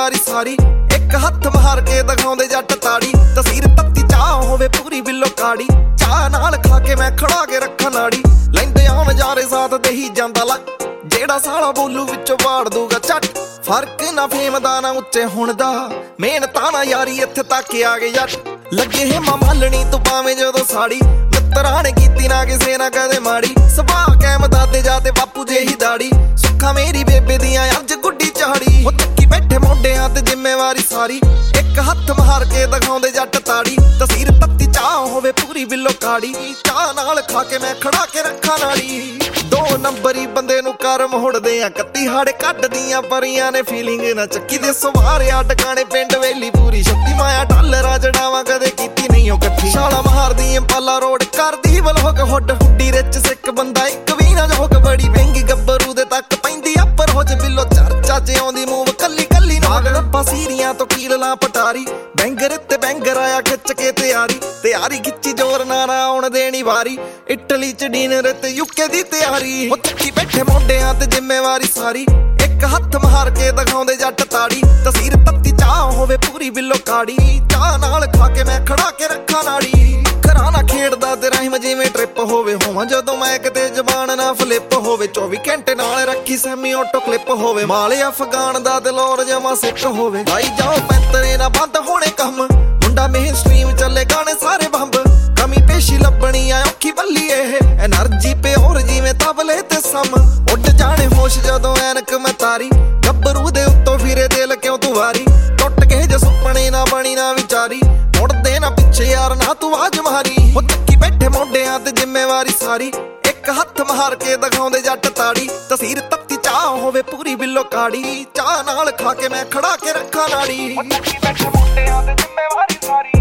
ਜ਼ਿੰਮੇਵਾਰੀ ਸਾਰੀ। ਇੱਕ ਹੱਥ ਮਾਰ ਕੇ ਦਿਖਾਉਂਦੇ ਜੱਟ ਤਾੜੀ, ਤਸੀਰ ਤੱਤੀ ਚਾਹ ਹੋਵੇ ਪੂਰੀ ਬਿੱਲੋ ਕਾੜੀ। ਚਾਹ ਨਾਲ ਖਾ ਕੇ ਮੈਂ ਖੜਾ ਕੇ ਰੱਖਾਂ ਨਾੜੀ, ਲੈਂਦੇ ਆ ਨਜ਼ਾਰੇ ਸਾਥ ਦੇ ਹੀ ਜਾਂਦਾ ਲੱਕ। ਜਿਹੜਾ ਸਾਲਾ ਬੋਲੂ ਵਿੱਚੋਂ ਵਾੜ ਦੂਗਾ ਝੱਟ, ਫਰਕ ਨਾ ਫੇਮ ਦਾ ਨਾ ਉੱਚੇ ਹੁਣ ਦਾ, ਮਿਹਨਤਾਂ ਨਾ ਯਾਰੀ ਇੱਥੇ ਤੱਕ ਆ ਗਏ ਜੱਟ। ਲੱਗੇ ਹੇਮਾ ਮਾਲਣੀ ਤੂੰ ਪਾਵੇਂ ਜਦੋਂ ਸਾੜੀ, ਮਿੱਤਰਾਂ ਨੇ ਕੀਤੀ ਨਾ ਕਿਸੇ ਨਾ ਕਦੇ ਮਾੜੀ। ਸੁਭਾਅ ਕੈਮ ਦਾਦੇ ਜਾ ਤੇ ਬਾਪੂ ਜਿਹੀ ਦਾੜੀ, ਸੁੱਖਾਂ ਮੇਰੀ ਬੇਬੇ ਦੀਆਂ ਅੱਜ ਗੁੱਡੀ ਚਾੜੀ। ਉਹ ਚੱਕੀ ਬੈਠੇ ਮੋਢਿਆਂ ਤੇ ਜ਼ਿੰਮੇਵਾਰੀ ਸਾਰੀ, ਇੱਕ ਹੱਥ ਮਾਰ ਕੇ ਦਿਖਾਉਂਦੇ ਜੱਟ ਤਾੜੀ। ਤਸੀਰ ਤੱਤੀ ਚਾਹ ਹੋਵੇ ਪੂਰੀ ਬਿੱਲੋ ਕਾੜੀ, ਚਾਹ ਨਾਲ ਖਾ ਕੇ ਮੈਂ ਖੜਾ ਕੇ ਰੱਖਾਂ ਨਾੜੀ। ਦੋ ਨੰਬਰੀ ਬੰਦੇ ਨੂੰ ਕਰ ਮੋੜਦੇ ਆ, ਕੱਤੀ ਹਾੜੇ ਕੱਢਦੀਆਂ ਪਰੀਆਂ ਨੇ ਫੀਲਿੰਗ ਨਾ ਚੱਕੀ ਦੇ ਸਵਾਰਿਆ। ਟਿਕਾਣੇ ਪਿੰਡ ਵੇਲੀ ਪੂਰੀ ਸ਼ਕਤੀ ਮਾਇਆ, ਡਾਲਰਾਂ ਜੜਾਵਾਂ ਕਦੇ ਕੀਤੀ ਨਹੀਂ ਉਹ ਇਕੱਠੀ। ਛਾਲਾ ਮਾਰਦੀ ਇੰਪਾਲਾ ਰੋਡ ਕਰਦੀ block hood, hoodie rich sick ਬੰਦਾ ਇੱਕ ਵੀ ਨਾ ਜੋਕ। ਬੜੀ ਮਹਿੰਗੀ ਗੱਭਰੂ ਦੇ ਤੱਕ ਪੈਂਦੀ ਅੱਪਰ ਹੋ ਜੇ ਬਿੱਲੋ, ਚਰਚਾ ਚ ਆਉਂਦੀ ਮੂਵ ਕੱਲੀ ਕੱਲੀ ਨਾਗ। ਰੱਪਾ ਸੀਰੀਆਂ ਤੋਂ ਕੀਲ ਲਾ ਪਟਾਰੀ, ਬੈਂਗਰ ਤੇ ਬੈਂਗਰ ਆਇਆ ਖਿੱਚ ਕੇ ਤਿਆਰੀ ਖਿੱਚੀ ਜ਼ੋਰ ਨਾ ਆਉਣ ਦੇਣੀ ਵਾਰੀ। ਇਟਲੀ ਚ ਡਿਨਰ ਤੇ ਯੂਕੇ ਦੀ ਤਿਆਰੀ, ਉਹ ਚੱਕੀ ਬੈਠੇ ਮੋਢਿਆਂ ਤੇ ਜ਼ਿੰਮੇਵਾਰੀ ਸਾਰੀ। ਇੱਕ ਹੱਥ ਮਾਰ ਕੇ ਦਿਖਾਉਂਦੇ ਜੱਟ ਤਾੜੀ, ਤਸੀਰ ਤੱਤੀ ਚਾਹ ਹੋਵੇ ਪੂਰੀ ਬਿੱਲੋ ਕਾੜੀ। ਚਾਹ ਨਾਲ ਖਾ ਕੇ ਮੈਂ ਖੜਾ ਕੇ ਰੱਖਾਂ ਨਾੜੀ। ਘਰਾਂ ਨਾ ਖੇਡਦਾ ਤੇ ਰਹਿਮ ਜਿਵੇਂ ਟ੍ਰਿਪ ਹੋਵੇ, ਹੋਵਾਂ ਜਦੋਂ ਮੈਂ ਕਿਤੇ ਜ਼ਬਾਨ ਨਾ ਫਲਿੱਪ ਹੋਵੇ। 24 ਘੰਟੇ ਨਾਲ ਰੱਖੀ ਸੈਮੀ ਆਟੋ ਕਲਿੱਪ ਹੋਵੇ, ਮਾਲੇ ਅਫਗਾਨ ਦਾ ਦਿਲੋਰ ਜਮਾ ਸਿੱਖ ਹੋਵੇ। ਲਾਈ ਜਾਓ ਪੈਂਤਰੇ ਨਾ ਬੰਦ ਹੋਣੇ ਕੰਮ, ਮੁੰਡਾ ਮੇਨ ਸਟ੍ਰੀਮ ਚੱਲੇ ਗਾਣੇ ਸਾਰੇ ਬੰਬ। ਕਮੀ ਪੇਸ਼ੀ ਲੱਭਣੀ ਆ ਔਖੀ ਬੱਲੀ, ਇਹ ਐਨਰਜੀ ਪਿਓਰ ਜਿਵੇਂ ਤਬਲੇ ਤੇ ਸਮ। ਉੱਡ ਜਾਣੇ ਹੋਸ਼ ਜਦੋਂ ਐਨਕ ਮੈਂ ਤਾਰੀ, ਗੱਭਰੂ ਦੇ ਉੱਤੋਂ ਫਿਰੇ ਦਿਲ ਕਿਉਂ ਤੂੰ ਵਾਰੀ। ਟੁੱਟ ਕੇ ਜੇ ਸੁਪਨੇ ਨਾ ਬਣੀ ਨਾ ਵਿਚਾਰੀ, ਮੁੜਦੇ ਨਾ ਪਿੱਛੇ ਯਾਰ ਨਾ ਤੂੰ ਆਜ ਮਾਰੀ। ਉਹ ਚੱਕੀ ਬੈਠੇ ਮੋਢਿਆਂ ਤੇ ਜ਼ਿੰਮੇਵਾਰੀ ਸਾਰੀ, ਇੱਕ ਹੱਥ ਮਾਰ ਕੇ ਦਿਖਾਉਂਦੇ ਜੱਟ ਤਾੜੀ। ਤਸੀਰ ਤੱਤੀ ਚਾਹ ਹੋਵੇ ਪੂਰੀ ਬਿੱਲੋ ਕਾੜੀ, ਚਾਹ ਨਾਲ ਖਾ ਕੇ ਮੈਂ ਖੜਾ ਕੇ ਰੱਖਾਂ ਨਾੜੀ। ਉਹ ਚੱਕੀ ਬੈਠੇ ਮੋਢਿਆਂ ਤੇ ਜ਼ਿੰਮੇਵਾਰੀ ਸਾਰੀ।